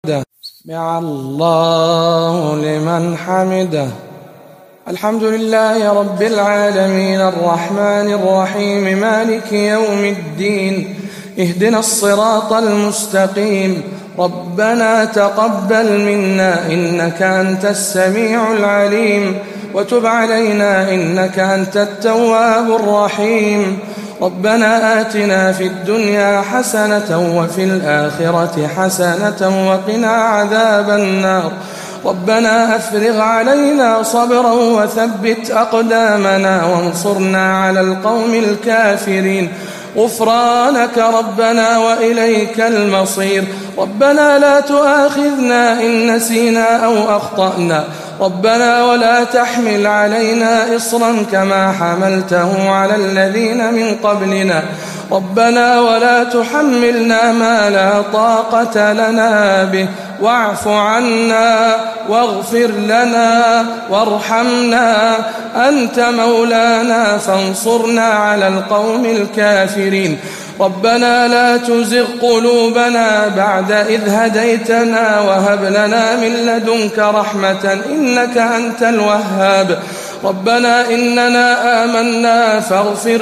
سمع الله لمن حمده. الحمد لله رب العالمين الرحمن الرحيم مالك يوم الدين. اهدنا الصراط المستقيم. ربنا تقبل منا إنك أنت السميع العليم وتب علينا إنك أنت التواب الرحيم. ربنا آتنا في الدنيا حسنة وفي الآخرة حسنة وقنا عذاب النار. ربنا أفرغ علينا صبرا وثبت أقدامنا وانصرنا على القوم الكافرين. غفرانك ربنا وإليك المصير. ربنا لا تؤاخذنا إن نسينا أو أخطأنا. ربنا ولا تحمل علينا إصرا كما حملته على الذين من قبلنا. ربنا ولا تحملنا ما لا طاقة لنا به. واعف عنا واغفر لنا وارحمنا. أنت مولانا فانصرنا على القوم الكافرين. ربنا لا تزغ قلوبنا بعد إذ هديتنا وهب لنا من لدنك رحمة إنك أنت الوهاب. ربنا إننا آمنا فاغفر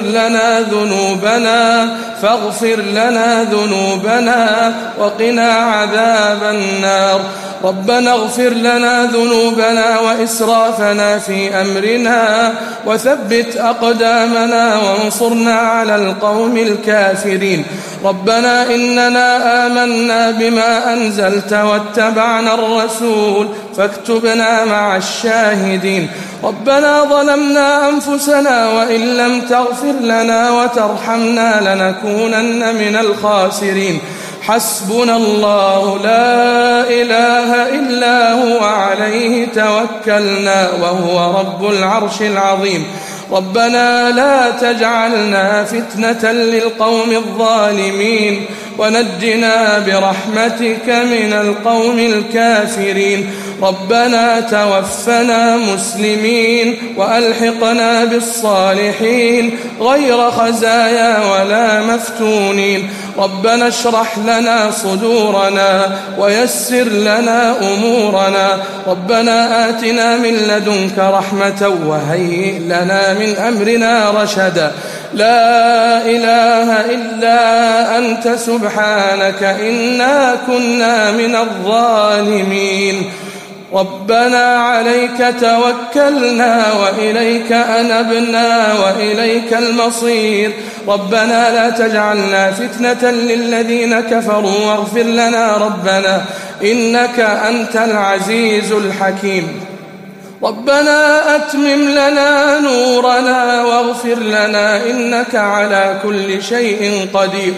لنا ذنوبنا وقنا عذاب النار. ربنا اغفر لنا ذنوبنا وإسرافنا في أمرنا وثبت أقدامنا وانصرنا على القوم الكافرين. ربنا إننا آمنا بما أنزلت واتبعنا الرسول فاكتبنا مع الشاهدين. ربنا ظلمنا أنفسنا وإن لم تغفر لنا وترحمنا لنكونن من الخاسرين. حسبنا الله لا إله إلا هو عليه توكلنا وهو رب العرش العظيم. ربنا لا تجعلنا فتنة للقوم الظالمين ونجنا برحمتك من القوم الكافرين. ربنا توفنا مسلمين وألحقنا بالصالحين غير خزايا ولا مفتونين. ربنا اشرح لنا صدورنا ويسر لنا أمورنا. ربنا آتنا من لدنك رحمة وهيئ لنا من أمرنا رشدا. لا إله إلا أنت سبحانك إنا كنا من الظالمين. ربنا عليك توكلنا وإليك أنبنا وإليك المصير. ربنا لا تجعلنا فتنة للذين كفروا واغفر لنا ربنا إنك أنت العزيز الحكيم. ربنا أتمم لنا نورنا واغفر لنا إنك على كل شيء قدير.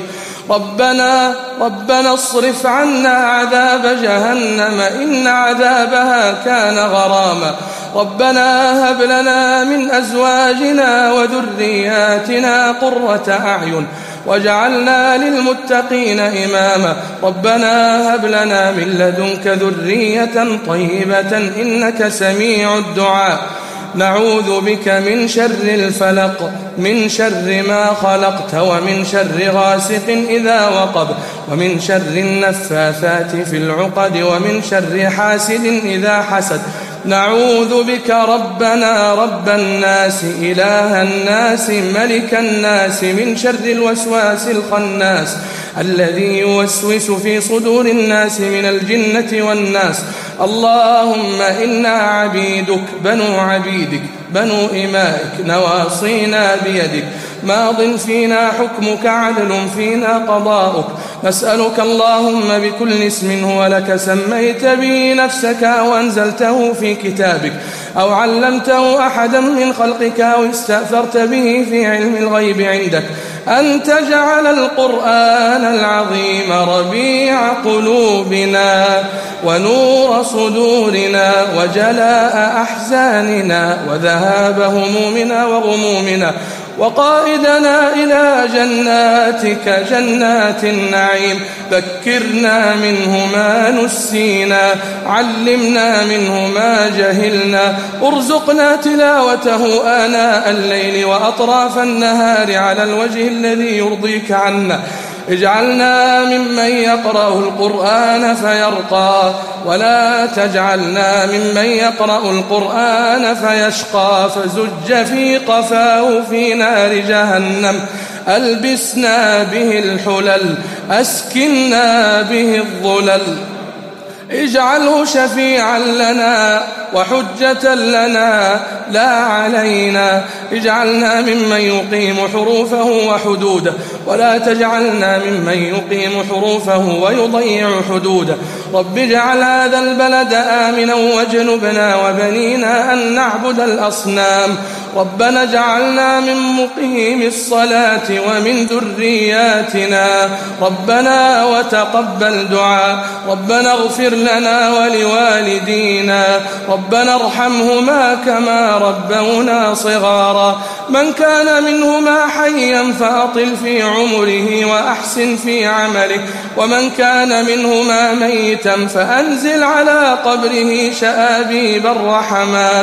ربنا اصرف عنا عذاب جهنم إن عذابها كان غراما. ربنا هب لنا من أزواجنا وذرياتنا قرة أعين واجعلنا للمتقين إماما. ربنا هب لنا من لدنك ذرية طيبة إنك سميع الدعاء. نعوذ بك من شر الفلق من شر ما خلقت ومن شر غاسق إذا وقب ومن شر النفاثات في العقد ومن شر حاسد إذا حسد. نعوذ بك ربنا رب الناس إله الناس ملك الناس من شر الوسواس الخناس الذي يوسوس في صدور الناس من الجنة والناس. اللهم إنا عبيدك بنو عبيدك بنو إمائك نواصينا بيدك ماض فينا حكمك عدل فينا قضاؤك. نسألك اللهم بكل اسم هو لك سميت به نفسك أو أنزلته في كتابك أو علمته أحدا من خلقك أو استأثرت به في علم الغيب عندك أن تجعل القرآن العظيم ربيع قلوبنا ونور صدورنا وجلاء أحزاننا وذهاب همومنا وغمومنا وقائدنا إلى جناتك جنات النعيم. ذكرنا منه ما نسينا علمنا منه ما جهلنا ارزقنا تلاوته آناء الليل وأطراف النهار على الوجه الذي يرضيك عنا. اجعلنا ممن يقرأ القرآن فيرقى ولا تجعلنا ممن يقرأ القرآن فيشقى فزج في قفاه في نار جهنم ألبسنا به الحلل أسكنا به الظلل اجعله شفيعا لنا وحجة لنا لا علينا اجعلنا ممن يقيم حروفه وحدوده ولا تجعلنا ممن يقيم حروفه ويضيع حدوده رب اجعل هذا البلد آمنا واجنبنا وبنينا أن نعبد الأصنام ربنا اجعلنا من مقيم الصلاة ومن ذرياتنا ربنا وتقبل دعاء ربنا اغفر لنا ولوالدينا ربنا ارحمهما كما ربونا صغارا من كان منهما حيا فأطل في عمره وأحسن في عمله ومن كان منهما ميتا فأنزل على قبره شآبيب الرحمات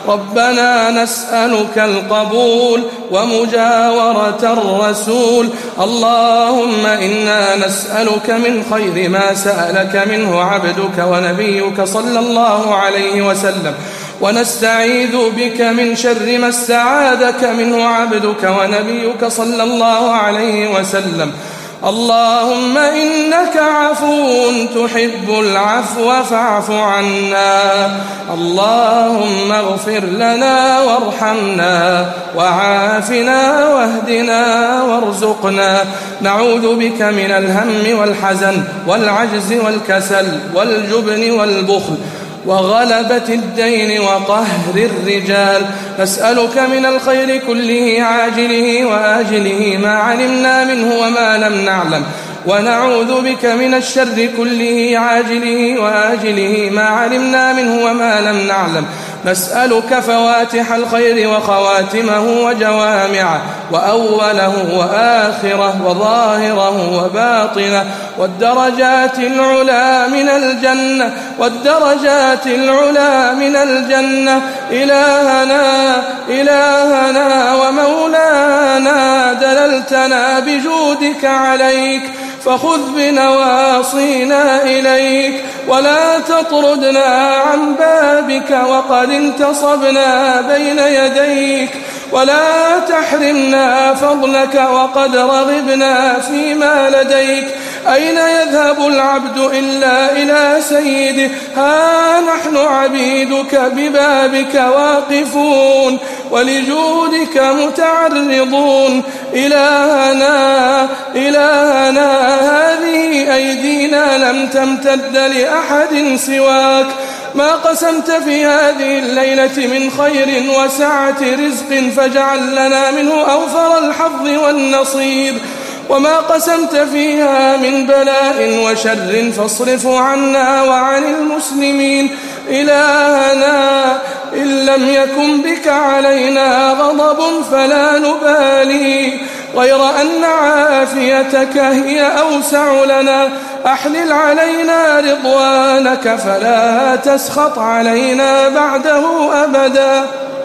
ربنا نسألك القبول ومجاورة الرسول اللهم إنا نسألك من خير ما سألك منه عبدك ونبيك صلى الله عليه وسلم ونستعيذ بك من شر ما استعاذك منه عبدك ونبيك صلى الله عليه وسلم اللهم إنك عفو تحب العفو فاعف عنا اللهم اغفر لنا وارحمنا وعافنا واهدنا وارزقنا نعوذ بك من الهم والحزن والعجز والكسل والجبن والبخل وغلبة الدين وقهر الرجال نسألك من الخير كله عاجله وآجله ما علمنا منه وما لم نعلم ونعوذ بك من الشر كله عاجله وآجله ما علمنا منه وما لم نعلم نسألك فواتح الخير وخواتمه وجوامعه وأوله وآخره وظاهره وباطنه والدرجات العلى من الجنة إلهنا ومولانا دللتنا بجودك عليك فخذ بنواصينا إليك ولا تطردنا عن بابك وقد انتصبنا بين يديك ولا تحرمنا فضلك وقد رغبنا فيما لديك أين يذهب العبد إلا إلى سيده ها نحن عبيدك ببابك واقفون ولجودك متعرضون إلهنا هذه أيدينا لم تمتد لأحد سواك ما قسمت في هذه الليلة من خير وسعة رزق فاجعل لنا منه أوفر الحظ والنصيب وما قسمت فيها من بلاء وشر فاصرف عنا وعن المسلمين إلهنا إن لم يكن بك علينا غضب فلا نبالي غير أن عافيتك هي أوسع لنا أحلل علينا رضوانك فلا تسخط علينا بعده أبدا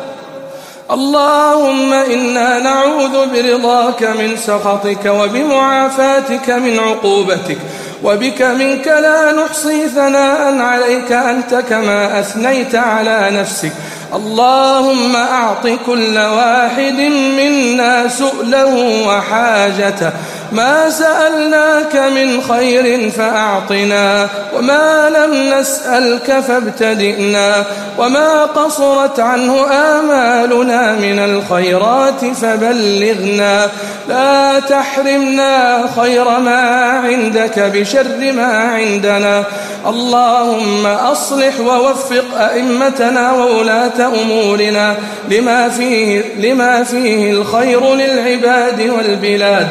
اللهم إنا نعوذ برضاك من سخطك وبمعافاتك من عقوبتك وبك منك لا نحصي ثناء عليك أنت كما أثنيت على نفسك اللهم أعط كل واحد منا سؤله وحاجته ما سألناك من خير فأعطنا وما لم نسألك فابتدئنا وما قصرت عنه آمالنا من الخيرات فبلغنا لا تحرمنا خير ما عندك بشر ما عندنا اللهم أصلح ووفق أئمتنا وولاة أمورنا لما فيه الخير للعباد والبلاد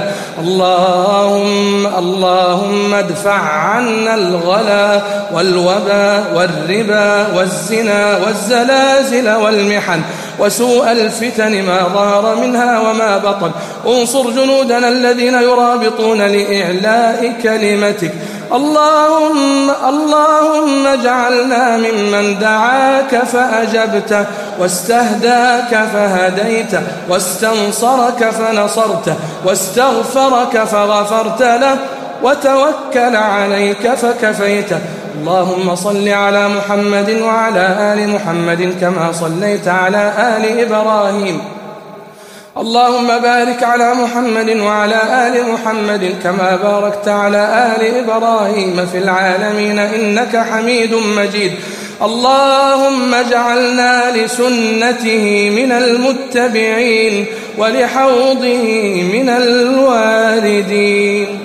اللهم ادفع عنا الغلا والوبا والربا والزنا والزلازل والمحن وسوء الفتن ما ظهر منها وما بطن انصر جنودنا الذين يرابطون لإعلاء كلمتك اللهم جعلنا ممن دعاك فأجبته واستهداك فهديته واستنصرك فنصرته واستغفرك فغفرت له وتوكل عليك فكفيته. اللهم صل على محمد وعلى آل محمد كما صليت على آل إبراهيم. اللهم بارك على محمد وعلى آل محمد كما باركت على آل إبراهيم في العالمين إنك حميد مجيد. اللهم اجعلنا لسنته من المتبعين ولحوضه من الواردين.